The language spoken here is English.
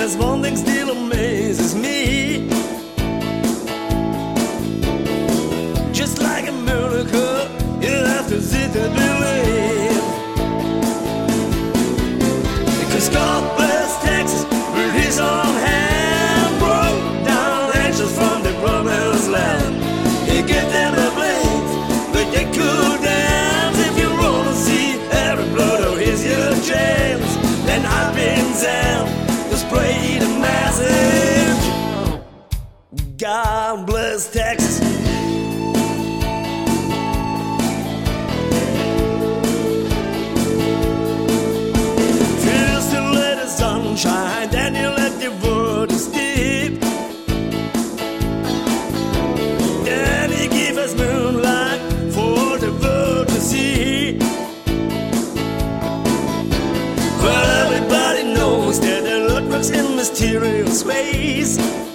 there's one thing still amazes me. Just like a miracle, you have to sit and believe. Because God bless Texas with his own hand, broke down angels from the promised land. He gave them a blade, but they could dance. If you wanna see every blood of his your James, then I've been Sam, just play the message. God bless Texas. First you let the sun shine, then you let the world sleep. Then he give us moonlight for the world to see. Well, everybody knows that the Lord works in mysterious ways.